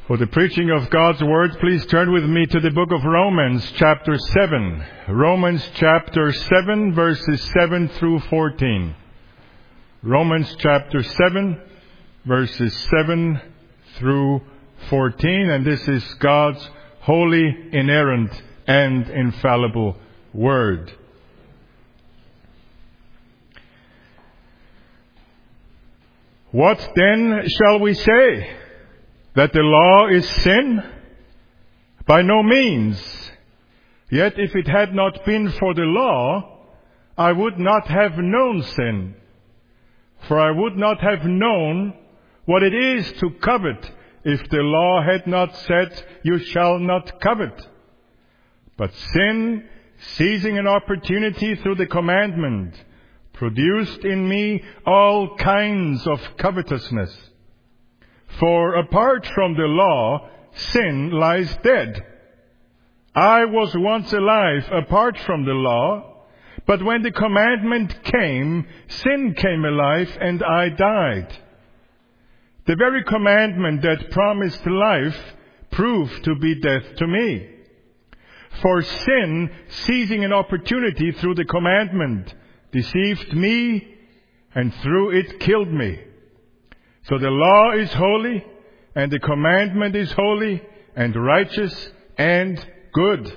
For the preaching of God's Word, please turn with me to the book of Romans, chapter 7. Romans chapter 7, verses 7 through 14. Romans chapter 7, verses 7 through 14. And this is God's holy, inerrant, and infallible Word. What then shall we say? That the law is sin? By no means. Yet if it had not been for the law, I would not have known sin. For I would not have known what it is to covet if the law had not said, "You shall not covet." But sin, seizing an opportunity through the commandment, produced in me all kinds of covetousness. For apart from the law, sin lies dead. I was once alive apart from the law, but when the commandment came, sin came alive and I died. The very commandment that promised life proved to be death to me. For sin, seizing an opportunity through the commandment, deceived me and through it killed me. So the law is holy, and the commandment is holy, and righteous, and good.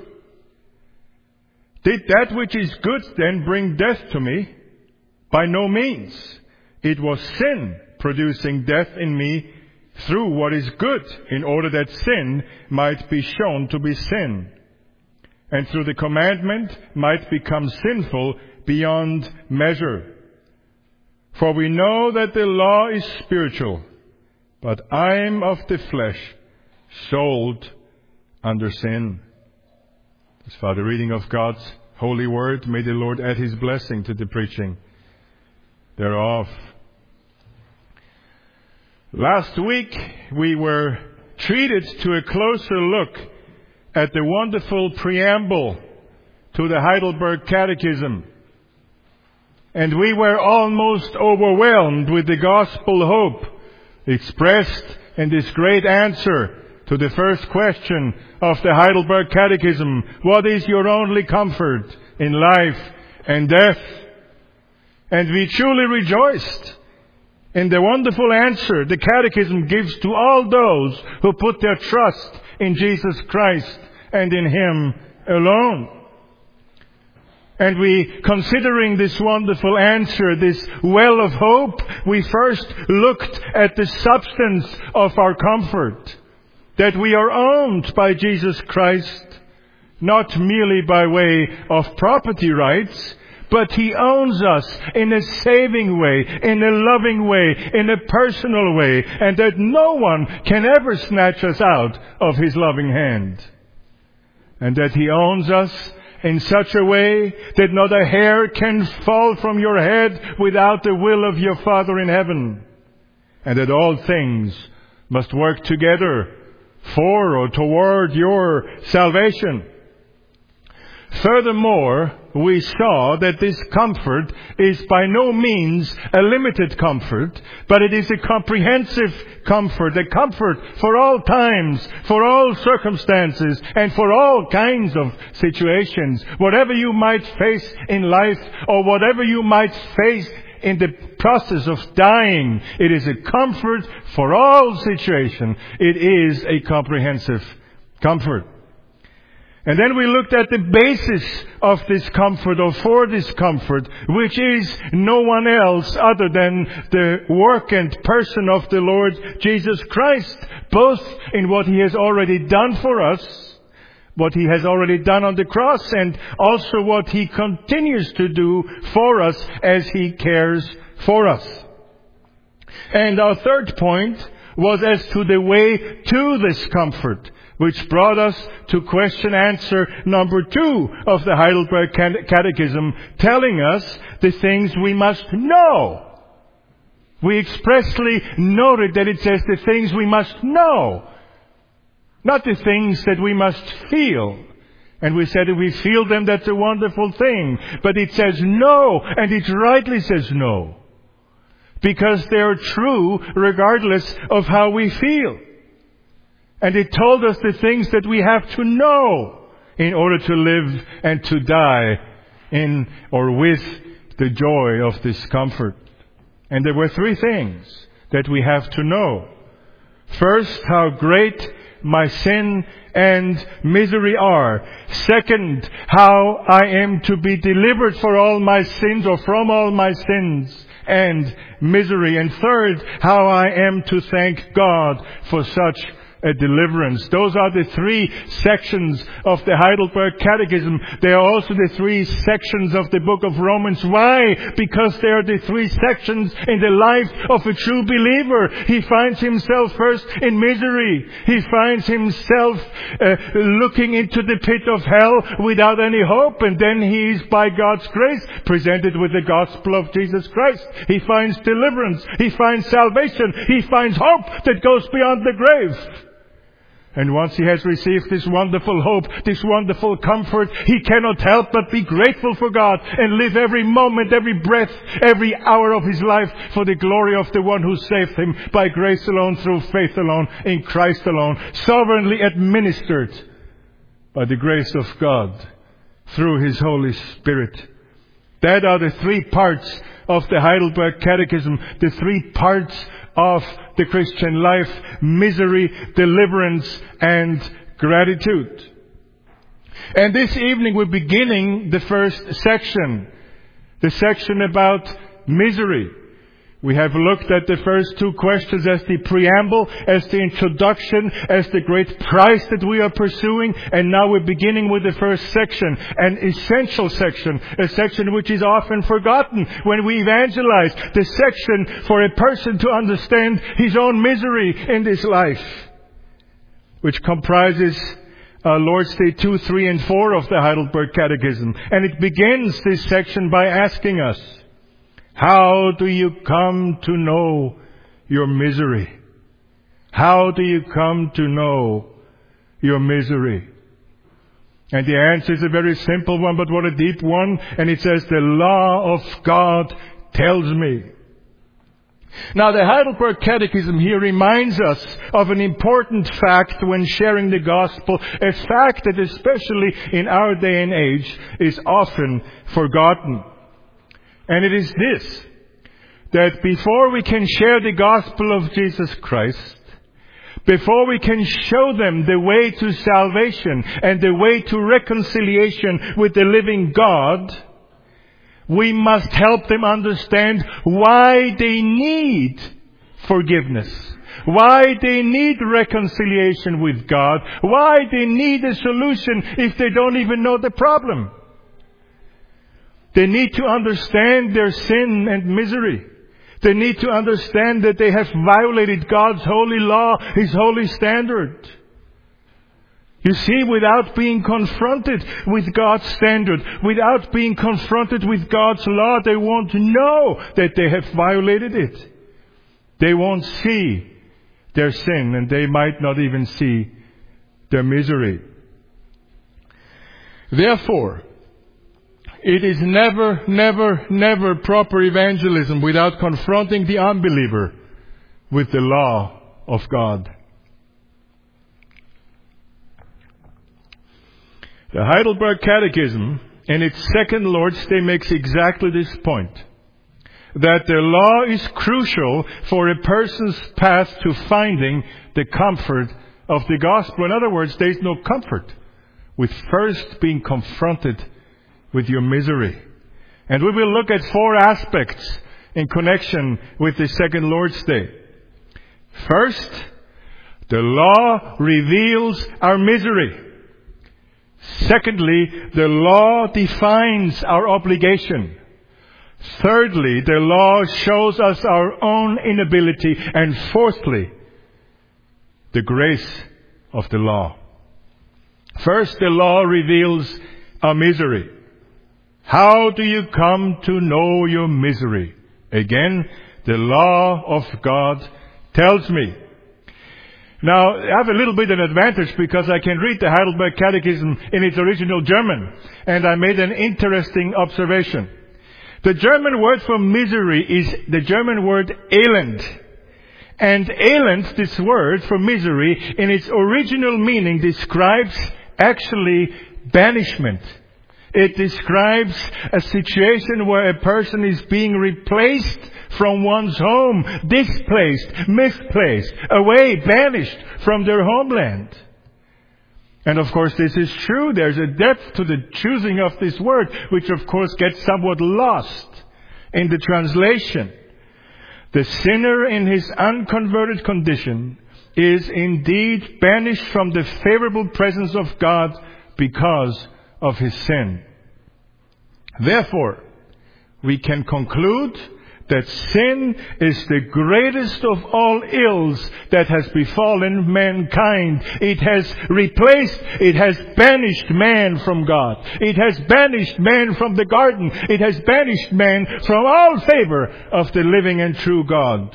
Did that which is good then bring death to me? By no means. It was sin producing death in me through what is good, in order that sin might be shown to be sin, and through the commandment might become sinful beyond measure. For we know that the law is spiritual, but I am of the flesh, sold under sin. This is the reading of God's holy word. May the Lord add His blessing to the preaching thereof. Last week we were treated to a closer look at the wonderful preamble to the Heidelberg Catechism. And we were almost overwhelmed with the gospel hope expressed in this great answer to the first question of the Heidelberg Catechism. What is your only comfort in life and death? And we truly rejoiced in the wonderful answer the Catechism gives to all those who put their trust in Jesus Christ and in Him alone. And we, considering this wonderful answer, this well of hope, we first looked at the substance of our comfort. That we are owned by Jesus Christ, not merely by way of property rights, but He owns us in a saving way, in a loving way, in a personal way, and that no one can ever snatch us out of His loving hand. And that He owns us in such a way that not a hair can fall from your head without the will of your Father in heaven. And that all things must work together for or toward your salvation. Furthermore, we saw that this comfort is by no means a limited comfort, but it is a comprehensive comfort, a comfort for all times, for all circumstances, and for all kinds of situations. Whatever you might face in life, or whatever you might face in the process of dying, it is a comfort for all situations. It is a comprehensive comfort. And then we looked at the basis of this comfort, or for this comfort, which is no one else other than the work and person of the Lord Jesus Christ, both in what He has already done for us, what He has already done on the cross, and also what He continues to do for us as He cares for us. And our third point was as to the way to this comfort, which brought us to question answer number 2 of the Heidelberg Catechism, telling us the things we must know. We expressly noted that it says the things we must know, not the things that we must feel. And we said if we feel them, that's a wonderful thing. But it says no, and it rightly says no, because they are true regardless of how we feel. And it told us the things that we have to know in order to live and to die in or with the joy of this comfort. And there were 3 things that we have to know. First, how great my sin and misery are. Second, how I am to be delivered for all my sins or from all my sins and misery. And third, how I am to thank God for such a deliverance. Those are the 3 sections of the Heidelberg Catechism. They are also the 3 sections of the book of Romans. Why? Because they are the 3 sections in the life of a true believer. He finds himself first in misery. He finds himself looking into the pit of hell without any hope. And then he is, by God's grace, presented with the gospel of Jesus Christ. He finds deliverance. He finds salvation. He finds hope that goes beyond the grave. And once he has received this wonderful hope, this wonderful comfort, he cannot help but be grateful for God and live every moment, every breath, every hour of his life for the glory of the one who saved him by grace alone, through faith alone, in Christ alone, sovereignly administered by the grace of God through his Holy Spirit. That are the 3 parts of the Heidelberg Catechism, the 3 parts of the Christian life: misery, deliverance, and gratitude. And this evening we're beginning the first section, the section about misery. We have looked at the first 2 questions as the preamble, as the introduction, as the great prize that we are pursuing. And now we're beginning with the first section, an essential section, a section which is often forgotten when we evangelize, the section for a person to understand his own misery in this life, which comprises Lord's Day 2, 3, and 4 of the Heidelberg Catechism. And it begins this section by asking us, how do you come to know your misery? How do you come to know your misery? And the answer is a very simple one, but what a deep one. And it says, the law of God tells me. Now, the Heidelberg Catechism here reminds us of an important fact when sharing the gospel, a fact that especially in our day and age is often forgotten. And it is this, that before we can share the gospel of Jesus Christ, before we can show them the way to salvation and the way to reconciliation with the living God, we must help them understand why they need forgiveness, why they need reconciliation with God, why they need a solution if they don't even know the problem. They need to understand their sin and misery. They need to understand that they have violated God's holy law, His holy standard. You see, without being confronted with God's standard, without being confronted with God's law, they won't know that they have violated it. They won't see their sin, and they might not even see their misery. Therefore, it is never proper evangelism without confronting the unbeliever with the law of God. The Heidelberg Catechism, in its second Lord's Day, makes exactly this point. That the law is crucial for a person's path to finding the comfort of the gospel. In other words, there is no comfort with first being confronted with your misery. And we will look at 4 aspects in connection with the second Lord's Day. First, the law reveals our misery. Secondly, the law defines our obligation. Thirdly, the law shows us our own inability. And fourthly, the grace of the law. First, the law reveals our misery. How do you come to know your misery? Again, the law of God tells me. Now, I have a little bit of an advantage because I can read the Heidelberg Catechism in its original German. And I made an interesting observation. The German word for misery is the German word Elend. And elend, this word for misery, in its original meaning describes actually banishment. It describes a situation where a person is being replaced from one's home, displaced, misplaced, away, banished from their homeland. And of course this is true. There's a depth to the choosing of this word, which of course gets somewhat lost in the translation. The sinner in his unconverted condition is indeed banished from the favorable presence of God because of his sin. Therefore, we can conclude that sin is the greatest of all ills that has befallen mankind. It has replaced, it has banished man from God. It has banished man from the garden. It has banished man from all favor of the living and true God.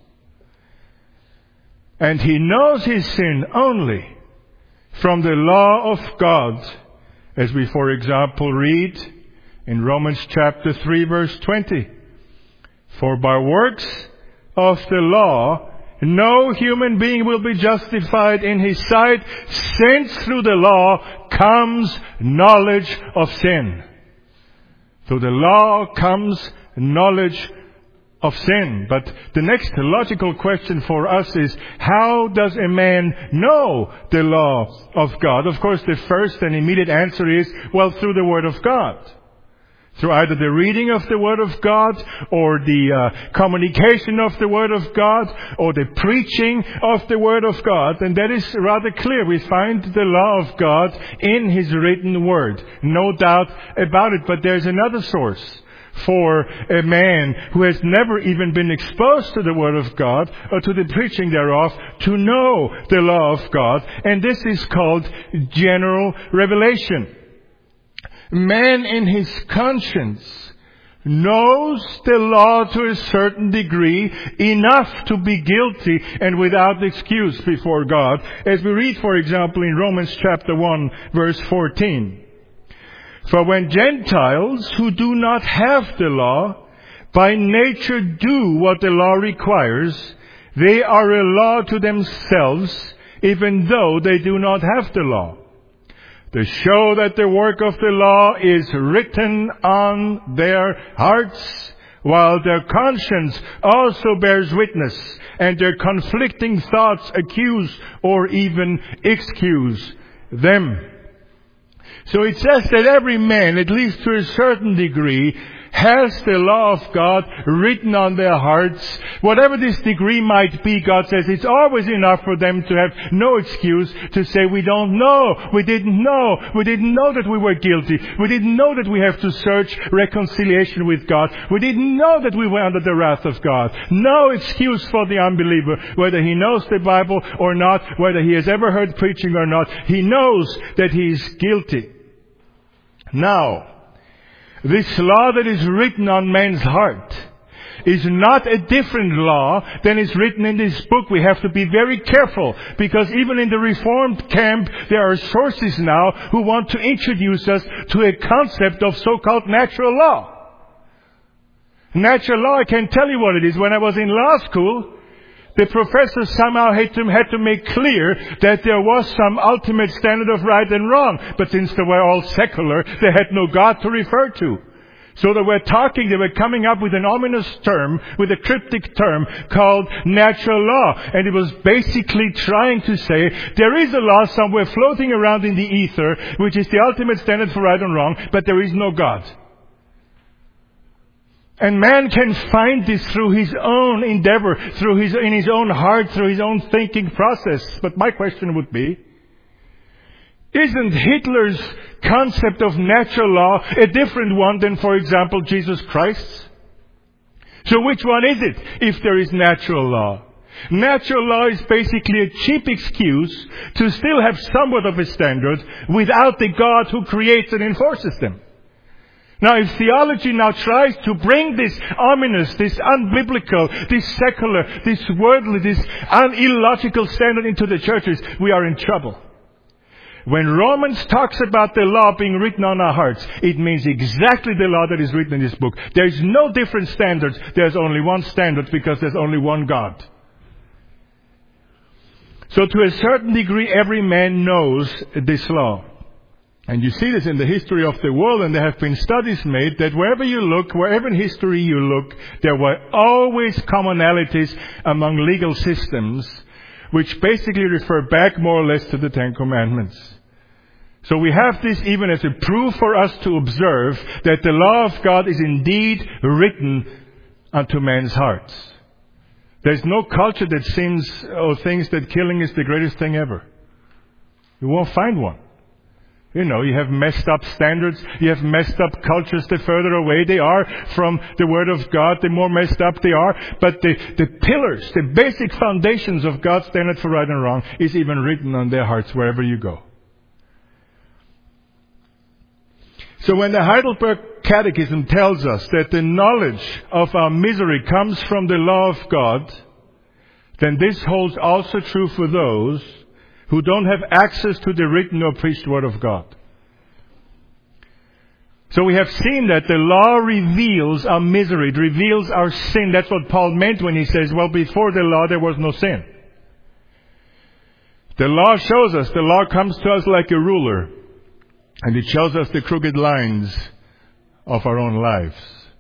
And he knows his sin only from the law of God, as we, for example, read in Romans chapter 3, verse 20. For by works of the law, no human being will be justified in his sight, since through the law comes knowledge of sin. Through the law comes knowledge of sin. But the next logical question for us is, how does a man know the law of God? Of course, the first and immediate answer is, well, through the Word of God. Through either the reading of the Word of God, or the communication of the Word of God, or the preaching of the Word of God. And that is rather clear. We find the law of God in His written Word. No doubt about it. But there's another source for a man who has never even been exposed to the Word of God, or to the preaching thereof, to know the law of God. And this is called general revelation. Man in his conscience knows the law to a certain degree, enough to be guilty and without excuse before God. As we read, for example, in Romans chapter 1, verse 14. For when Gentiles who do not have the law, by nature do what the law requires, they are a law to themselves, even though they do not have the law. To show that the work of the law is written on their hearts, while their conscience also bears witness, and their conflicting thoughts accuse or even excuse them. So it says that every man, at least to a certain degree, has the law of God written on their hearts. Whatever this degree might be, God says it's always enough for them to have no excuse to say, we don't know, we didn't know that we were guilty, we didn't know that we have to search reconciliation with God, we didn't know that we were under the wrath of God. No excuse for the unbeliever, whether he knows the Bible or not, whether he has ever heard preaching or not. He knows that he is guilty. Now, this law that is written on man's heart is not a different law than is written in this book. We have to be very careful, because even in the Reformed camp there are sources now who want to introduce us to a concept of so-called natural law. Natural law, I can tell you what it is. When I was in law school, the professors somehow had to make clear that there was some ultimate standard of right and wrong. But since they were all secular, they had no God to refer to. So they were coming up with an ominous term, with a cryptic term called natural law. And it was basically trying to say there is a law somewhere floating around in the ether, which is the ultimate standard for right and wrong, but there is no God. And man can find this through his own endeavor, in his own heart, through his own thinking process. But my question would be, isn't Hitler's concept of natural law a different one than, for example, Jesus Christ's? So which one is it, if there is natural law? Natural law is basically a cheap excuse to still have somewhat of a standard without the God who creates and enforces them. Now, if theology now tries to bring this ominous, this unbiblical, this secular, this worldly, this illogical standard into the churches, we are in trouble. When Romans talks about the law being written on our hearts, it means exactly the law that is written in this book. There is no different standards. There's only one standard, because there's only one God. So to a certain degree, every man knows this law. And you see this in the history of the world, and there have been studies made that wherever you look, wherever in history you look, there were always commonalities among legal systems which basically refer back more or less to the Ten Commandments. So we have this even as a proof for us to observe that the law of God is indeed written unto men's hearts. There's no culture that seems or thinks that killing is the greatest thing ever. You won't find one. You know, you have messed up standards, you have messed up cultures. The further away they are from the Word of God, the more messed up they are. But the pillars, the basic foundations of God's standard for right and wrong is even written on their hearts wherever you go. So when the Heidelberg Catechism tells us that the knowledge of our misery comes from the law of God, then this holds also true for those who don't have access to the written or preached Word of God. So we have seen that the law reveals our misery, it reveals our sin. That's what Paul meant when he says, well, before the law there was no sin. The law shows us, the law comes to us like a ruler, and it shows us the crooked lines of our own lives.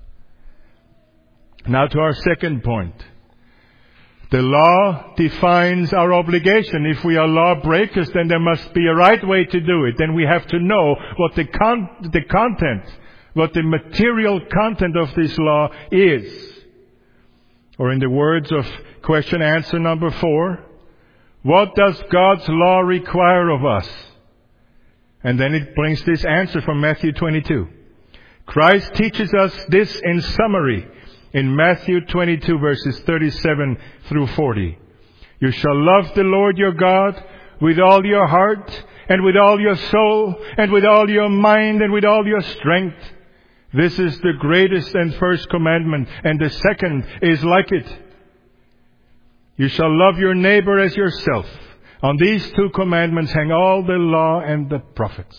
Now to our second point. The law defines our obligation. If we are law breakers, then there must be a right way to do it. Then we have to know what the content, what the material content of this law is. Or in the words of question answer number 4, what does God's law require of us? And then it brings this answer from Matthew 22. Christ teaches us this in summary in Matthew 22 verses 37 through 40. You shall love the Lord your God with all your heart and with all your soul and with all your mind and with all your strength. This is the greatest and first commandment, and the second is like it. You shall love your neighbor as yourself. On these 2 commandments hang all the law and the prophets.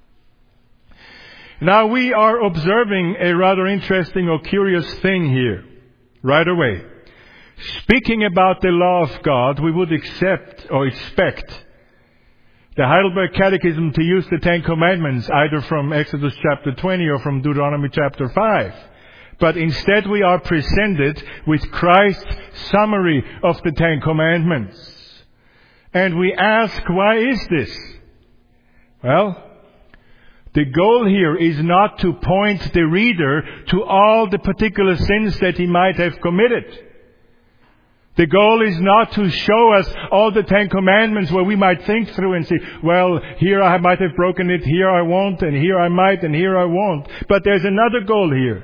Now we are observing a rather interesting or curious thing here, right away. Speaking about the law of God, we would accept or expect the Heidelberg Catechism to use the 10 Commandments, either from Exodus chapter 20 or from Deuteronomy chapter 5. But instead we are presented with Christ's summary of the 10 Commandments. And we ask, why is this? Well, the goal here is not to point the reader to all the particular sins that he might have committed. The goal is not to show us all the 10 Commandments where we might think through and say, well, here I might have broken it, here I won't, and here I might, and here I won't. But there's another goal here.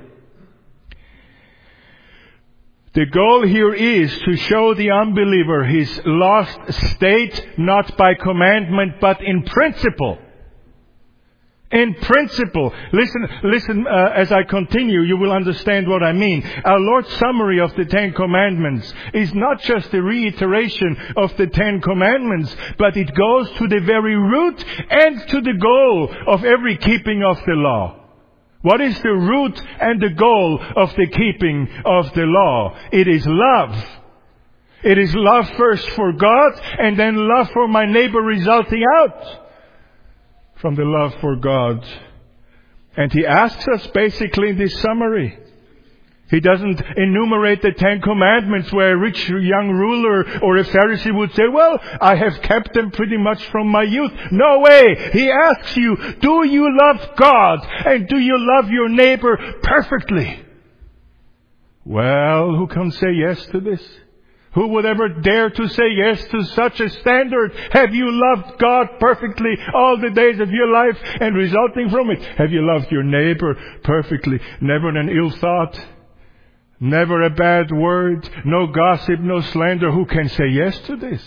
The goal here is to show the unbeliever his lost state, not by commandment, but in principle. In principle. Listen, as I continue, you will understand what I mean. Our Lord's summary of the 10 Commandments is not just a reiteration of the 10 Commandments, but it goes to the very root and to the goal of every keeping of the law. What is the root and the goal of the keeping of the law? It is love. It is love first for God and then love for my neighbor resulting out from the love for God. And he asks us basically in this summary. He doesn't enumerate the 10 Commandments where a rich young ruler or a Pharisee would say, well, I have kept them pretty much from my youth. No way! He asks you, do you love God and do you love your neighbor perfectly? Well, who can say yes to this? Who would ever dare to say yes to such a standard? Have you loved God perfectly all the days of your life, and resulting from it, have you loved your neighbor perfectly? Never an ill thought, never a bad word, no gossip, no slander. Who can say yes to this?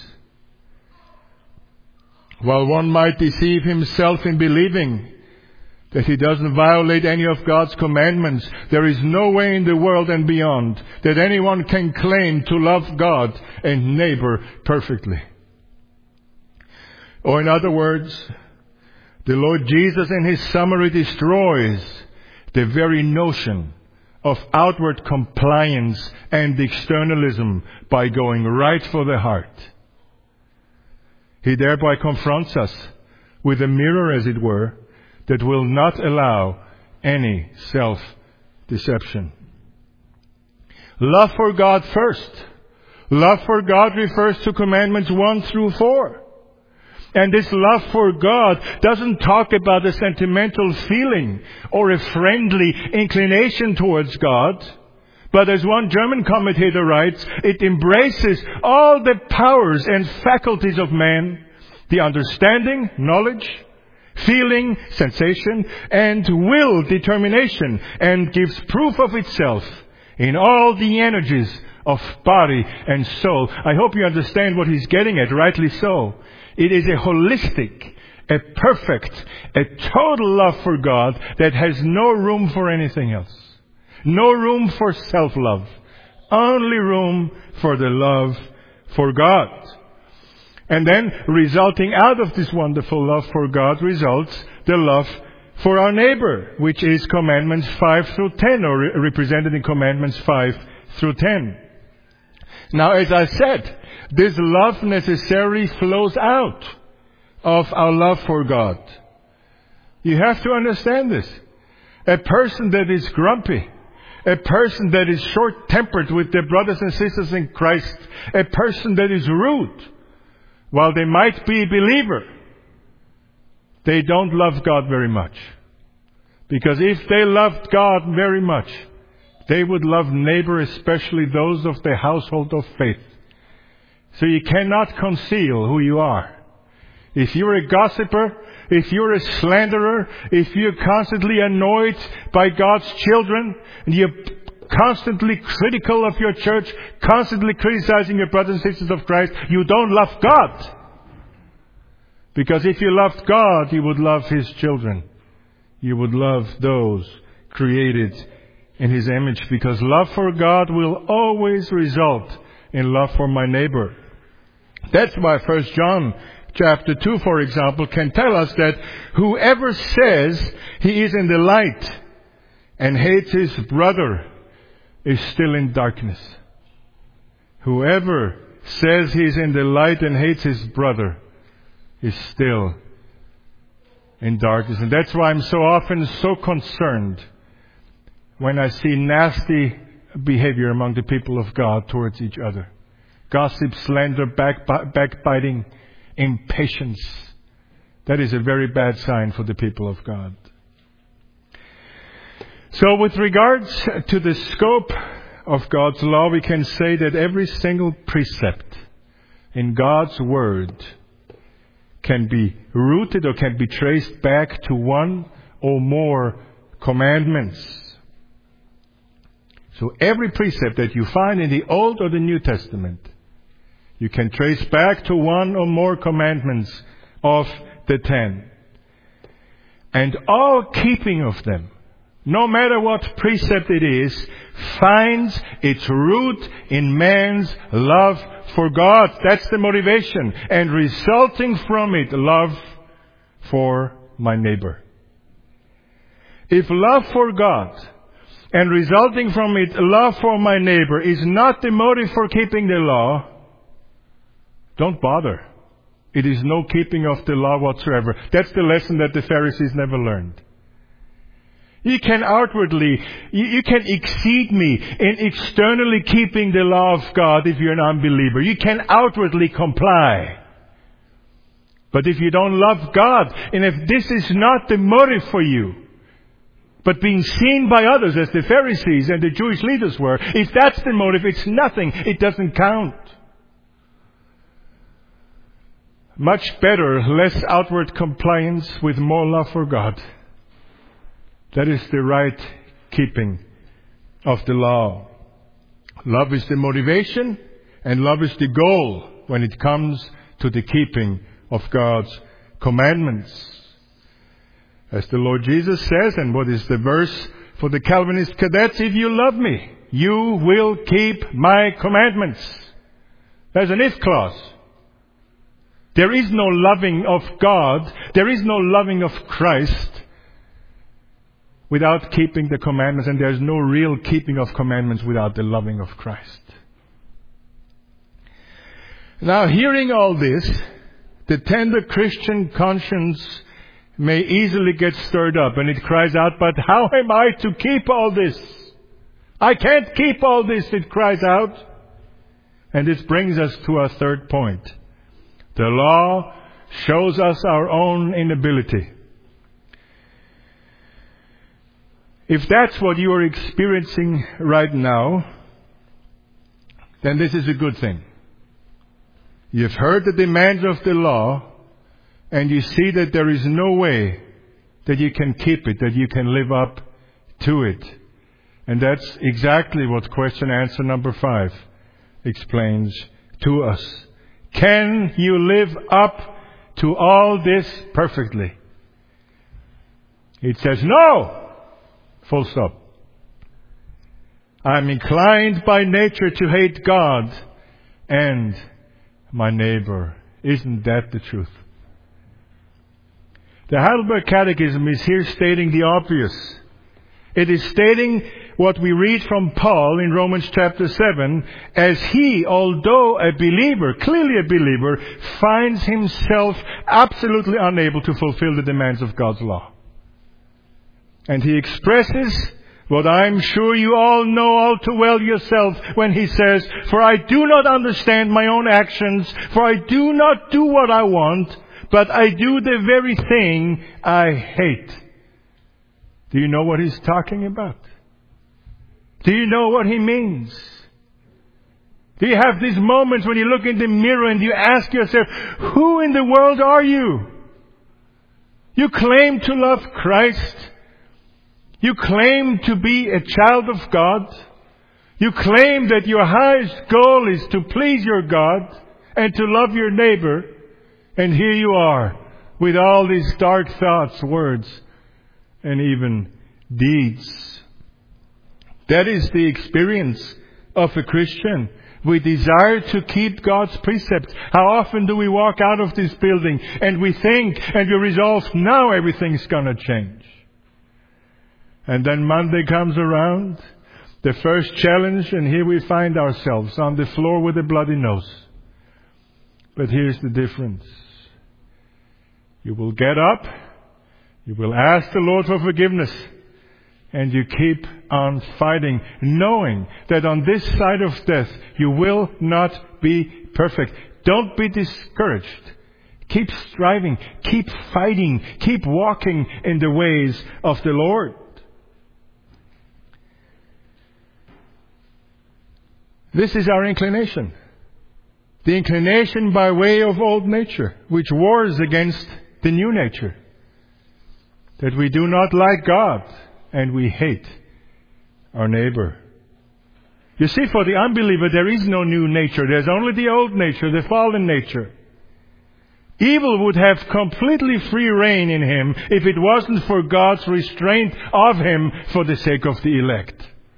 While one might deceive himself in believing that he doesn't violate any of God's commandments, there is no way in the world and beyond that anyone can claim to love God and neighbor perfectly. Or in other words, the Lord Jesus in his summary destroys the very notion of outward compliance and externalism by going right for the heart. He thereby confronts us with a mirror, as it were, that will not allow any self-deception. Love for God first. Love for God refers to commandments 1 through 4. And this love for God doesn't talk about a sentimental feeling or a friendly inclination towards God. But as one German commentator writes, it embraces all the powers and faculties of man, the understanding, knowledge, feeling, sensation, and will, determination, and gives proof of itself in all the energies of body and soul. I hope you understand what he's getting at, rightly so. It is a holistic, a perfect, a total love for God that has no room for anything else. No room for self-love. Only room for the love for God. And then, resulting out of this wonderful love for God results the love for our neighbor, which is commandments 5 through 10, or represented in commandments 5 through 10. Now, as I said, this love necessarily flows out of our love for God. You have to understand this. A person that is grumpy, a person that is short-tempered with their brothers and sisters in Christ, a person that is rude, while they might be a believer, they don't love God very much. Because if they loved God very much, they would love neighbor, especially those of the household of faith. So you cannot conceal who you are. If you're a gossiper, if you're a slanderer, if you're constantly annoyed by God's children, and you're constantly critical of your church, constantly criticizing your brothers and sisters of Christ, you don't love God. Because if you loved God, you would love His children. You would love those created in His image, because love for God will always result in love for my neighbor. That's why 1 John chapter 2, for example, can tell us that whoever says he is in the light and hates his brother is still in darkness. Whoever says he is in the light and hates his brother is still in darkness. And that's why I'm so often so concerned when I see nasty behavior among the people of God towards each other. Gossip, slander, backbiting, impatience. That is a very bad sign for the people of God. So with regards to the scope of God's law, we can say that every single precept in God's Word can be rooted or can be traced back to one or more commandments. So every precept that you find in the Old or the New Testament, you can trace back to one or more commandments of the 10. And all keeping of them, no matter what precept it is, finds its root in man's love for God. That's the motivation. And resulting from it, love for my neighbor. If love for God and resulting from it, love for my neighbor, is not the motive for keeping the law, don't bother. It is no keeping of the law whatsoever. That's the lesson that the Pharisees never learned. You can outwardly, you can exceed me in externally keeping the law of God if you're an unbeliever. You can outwardly comply. But if you don't love God, and if this is not the motive for you, but being seen by others as the Pharisees and the Jewish leaders were, if that's the motive, it's nothing. It doesn't count. Much better, less outward compliance with more love for God. That is the right keeping of the law. Love is the motivation and love is the goal when it comes to the keeping of God's commandments. As the Lord Jesus says, and what is the verse for the Calvinist cadets? If you love me, you will keep my commandments. There's an if clause. There is no loving of God, there is no loving of Christ without keeping the commandments, and there's no real keeping of commandments without the loving of Christ. Now, hearing all this, The tender Christian conscience may easily get stirred up, and it cries out, but how am I to keep all this? I can't keep all this, it cries out. And this brings us to our third point. The law shows us our own inability. If that's what you are experiencing right now, then this is a good thing. You've heard the demands of the law, and you see that there is no way that you can keep it, that you can live up to it. And that's exactly what question answer number 5 explains to us. Can you live up to all this perfectly? It says no! Full stop. I'm inclined by nature to hate God and my neighbor. Isn't that the truth? The Heidelberg Catechism is here stating the obvious. It is stating what we read from Paul in Romans chapter 7, as he, although a believer, clearly a believer, finds himself absolutely unable to fulfill the demands of God's law. And he expresses what I'm sure you all know all too well yourself when he says, for I do not understand my own actions, for I do not do what I want, but I do the very thing I hate. Do you know what he's talking about? Do you know what he means? Do you have these moments when you look in the mirror and you ask yourself, who in the world are you? You claim to love Christ. You claim to be a child of God. You claim that your highest goal is to please your God and to love your neighbor. And here you are with all these dark thoughts, words, and even deeds. That is the experience of a Christian. We desire to keep God's precepts. How often do we walk out of this building and we think and we resolve, now everything's going to change. And then Monday comes around, the first challenge, and here we find ourselves on the floor with a bloody nose. But here's the difference. You will get up, you will ask the Lord for forgiveness, and you keep on fighting, knowing that on this side of death you will not be perfect. Don't be discouraged. Keep striving, keep fighting, keep walking in the ways of the Lord. This is our inclination. The inclination by way of old nature, which wars against the new nature. That we do not like God and we hate our neighbor. You see, for the unbeliever there is no new nature. There's only the old nature, the fallen nature. Evil would have completely free reign in him if it wasn't for God's restraint of him for the sake of the elect.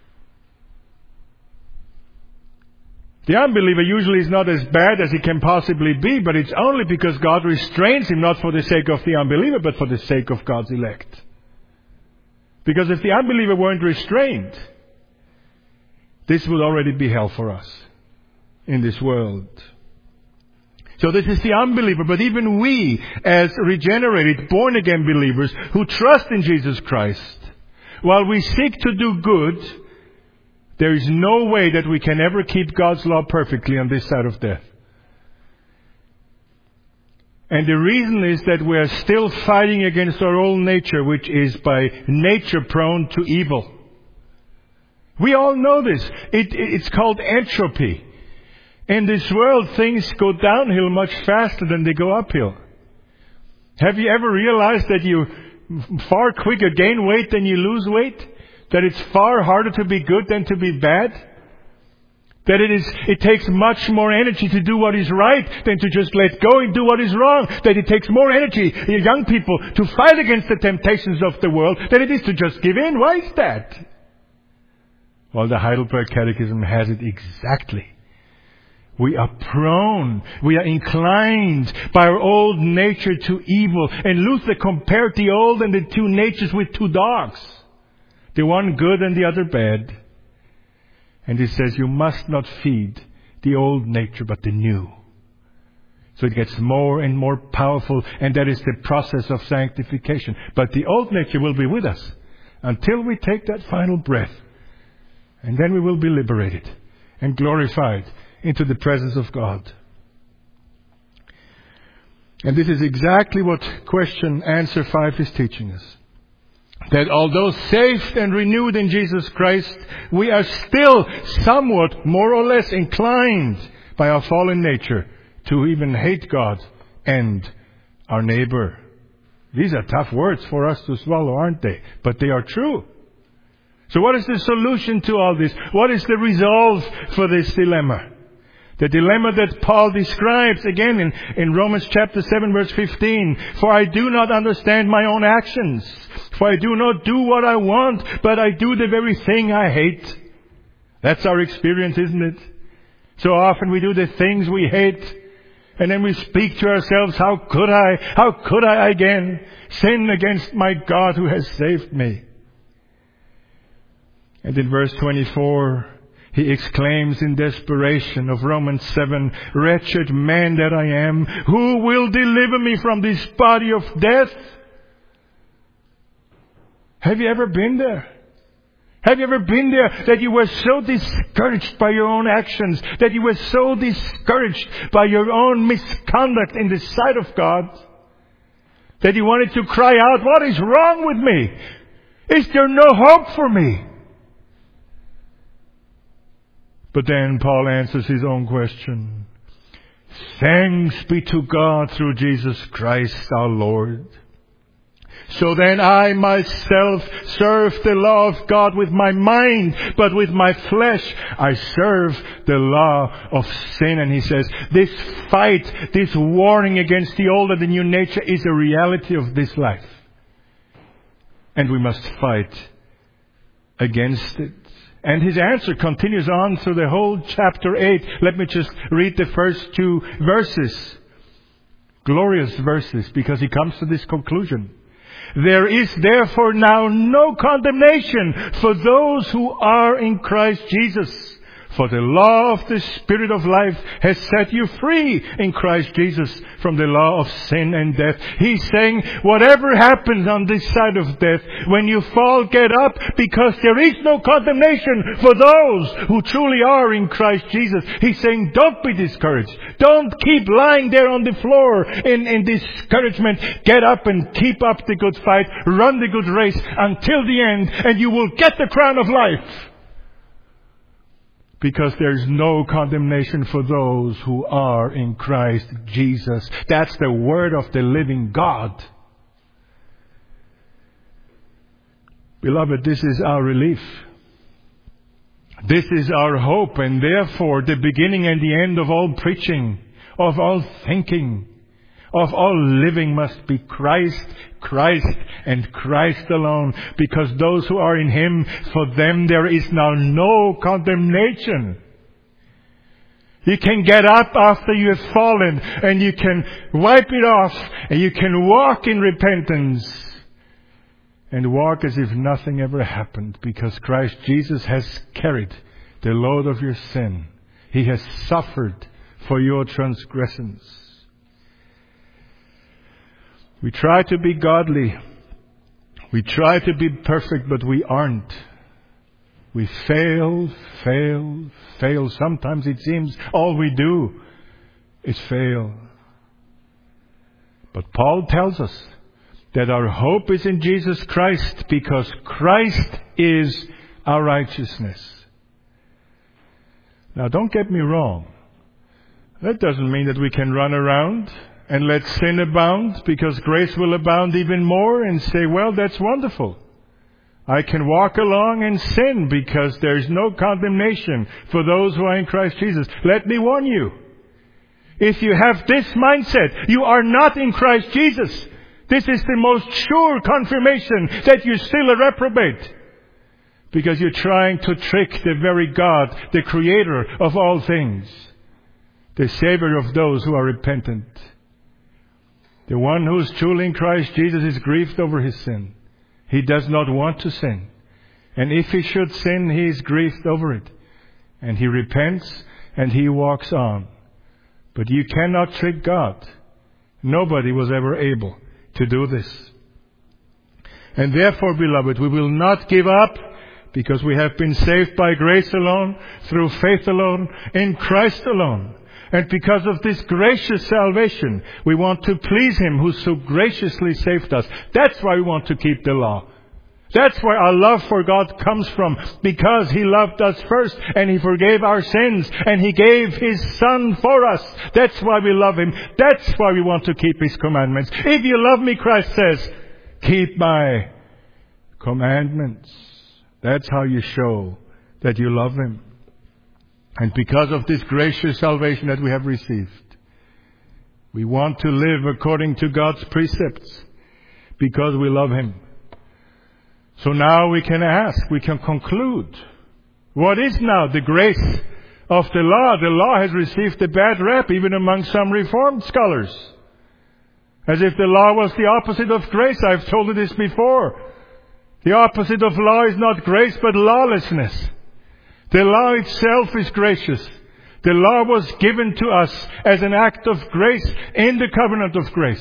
The unbeliever usually is not as bad as he can possibly be, but it's only because God restrains him, not for the sake of the unbeliever, but for the sake of God's elect. Because if the unbeliever weren't restrained, this would already be hell for us in this world. So this is the unbeliever, but even we, as regenerated, born-again believers who trust in Jesus Christ, while we seek to do good, there is no way that we can ever keep God's law perfectly on this side of death. And the reason is that we are still fighting against our old nature, which is by nature prone to evil. We all know this. It's called entropy. In this world, things go downhill much faster than they go uphill. Have you ever realized that you far quicker gain weight than you lose weight? That it's far harder to be good than to be bad? That it takes much more energy to do what is right than to just let go and do what is wrong. That it takes more energy, young people, to fight against the temptations of the world than it is to just give in. Why is that? Well, the Heidelberg Catechism has it exactly. We are prone, we are inclined by our old nature to evil. And Luther compared the old and the two natures with two dogs. The one good and the other bad. And he says you must not feed the old nature but the new. So it gets more and more powerful, and that is the process of sanctification. But the old nature will be with us until we take that final breath. And then we will be liberated and glorified into the presence of God. And this is exactly what question answer 5 is teaching us. That although saved and renewed in Jesus Christ, we are still somewhat more or less inclined by our fallen nature to even hate God and our neighbor. These are tough words for us to swallow, aren't they? But they are true. So what is the solution to all this? What is the resolve for this dilemma? The dilemma that Paul describes again in Romans chapter 7 verse 15. For I do not understand my own actions. For I do not do what I want, but I do the very thing I hate. That's our experience, isn't it? So often we do the things we hate. And then we speak to ourselves, how could I again sin against my God who has saved me? And in verse 24, he exclaims in desperation of Romans 7, wretched man that I am, who will deliver me from this body of death? Have you ever been there? Have you ever been there that you were so discouraged by your own actions, that you were so discouraged by your own misconduct in the sight of God, that you wanted to cry out, what is wrong with me? Is there no hope for me? But then Paul answers his own question. Thanks be to God through Jesus Christ our Lord. So then I myself serve the law of God with my mind, but with my flesh I serve the law of sin. And he says, this fight, this warring against the old and the new nature is a reality of this life. And we must fight against it. And his answer continues on through the whole chapter 8. Let me just read the first 2 verses. Glorious verses, because he comes to this conclusion. There is therefore now no condemnation for those who are in Christ Jesus. For the law of the Spirit of life has set you free in Christ Jesus from the law of sin and death. He's saying, whatever happens on this side of death, when you fall, get up, because there is no condemnation for those who truly are in Christ Jesus. He's saying, don't be discouraged. Don't keep lying there on the floor in discouragement. Get up and keep up the good fight. Run the good race until the end, and you will get the crown of life. Because there's no condemnation for those who are in Christ Jesus. That's the word of the living God. Beloved, this is our relief. This is our hope, and therefore the beginning and the end of all preaching, of all thinking, of all living must be Christ, Christ, and Christ alone. Because those who are in Him, for them there is now no condemnation. You can get up after you have fallen, and you can wipe it off, and you can walk in repentance, and walk as if nothing ever happened, because Christ Jesus has carried the load of your sin. He has suffered for your transgressions. We try to be godly. We try to be perfect, but we aren't. We fail. Sometimes it seems all we do is fail. But Paul tells us that our hope is in Jesus Christ, because Christ is our righteousness. Now, don't get me wrong. That doesn't mean that we can run around and let sin abound, because grace will abound even more, and say, well, that's wonderful. I can walk along and sin because there's no condemnation for those who are in Christ Jesus. Let me warn you. If you have this mindset, you are not in Christ Jesus. This is the most sure confirmation that you're still a reprobate. Because you're trying to trick the very God, the Creator of all things, the Savior of those who are repentant. The one who is truly in Christ Jesus is grieved over his sin. He does not want to sin. And if he should sin, he is grieved over it. And he repents and he walks on But you cannot trick God. Nobody was ever able to do this. And therefore, beloved, we will not give up, because we have been saved by grace alone, through faith alone, in Christ alone. And because of this gracious salvation, we want to please Him who so graciously saved us. That's why we want to keep the law. That's where our love for God comes from, because He loved us first and He forgave our sins and He gave His Son for us. That's why we love Him. That's why we want to keep His commandments. If you love me, Christ says, keep my commandments. That's how you show that you love Him. And because of this gracious salvation that we have received, we want to live according to God's precepts because we love Him. So now we can ask, we can conclude, what is now the grace of the law? The law has received a bad rap even among some Reformed scholars, as if the law was the opposite of grace. I've told you this before. The opposite of law is not grace but lawlessness. The law itself is gracious. The law was given to us as an act of grace in the covenant of grace.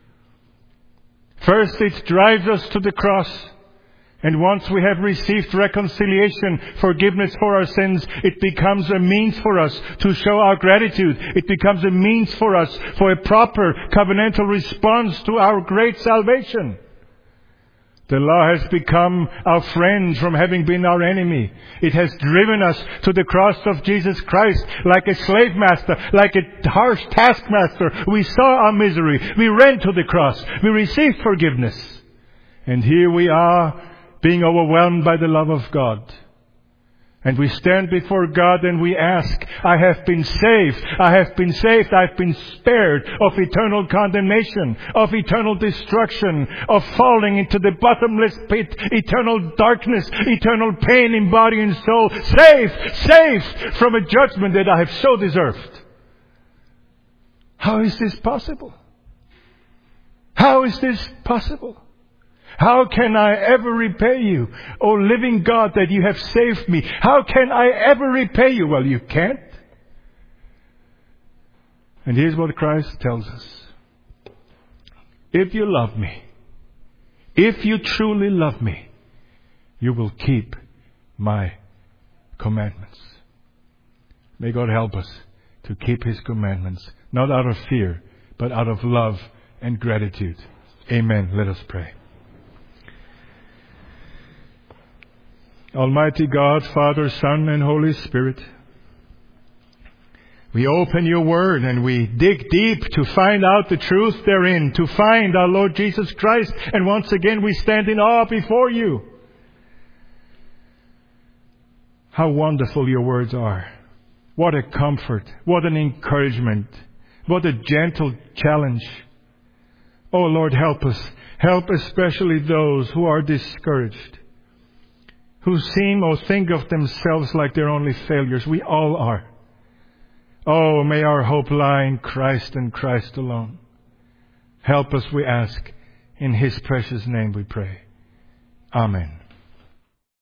First, it drives us to the cross. And once we have received reconciliation, forgiveness for our sins, it becomes a means for us to show our gratitude. It becomes a means for us for a proper covenantal response to our great salvation. The law has become our friend from having been our enemy. It has driven us to the cross of Jesus Christ like a slave master, like a harsh taskmaster. We saw our misery. We ran to the cross. We received forgiveness. And here we are, being overwhelmed by the love of God. And we stand before God and we ask, I have been saved. I have been saved. I've been spared of eternal condemnation, of eternal destruction, of falling into the bottomless pit, eternal darkness, eternal pain in body and soul. Saved from a judgment that I have so deserved. How is this possible? How is this possible? How can I ever repay you, O living God, that you have saved me? How can I ever repay you? Well, you can't. And here's what Christ tells us. If you love me, if you truly love me, you will keep my commandments. May God help us to keep His commandments, not out of fear, but out of love and gratitude. Amen. Let us pray. Almighty God, Father, Son, and Holy Spirit, we open your word and we dig deep to find out the truth therein, to find our Lord Jesus Christ. And once again we stand in awe before you. How wonderful your words are. What a comfort. What an encouragement. What a gentle challenge. Oh Lord, help us. Help especially those who are discouraged, who seem or think of themselves like they're only failures. We all are. Oh, may our hope lie in Christ and Christ alone. Help us, we ask. In His precious name we pray. Amen.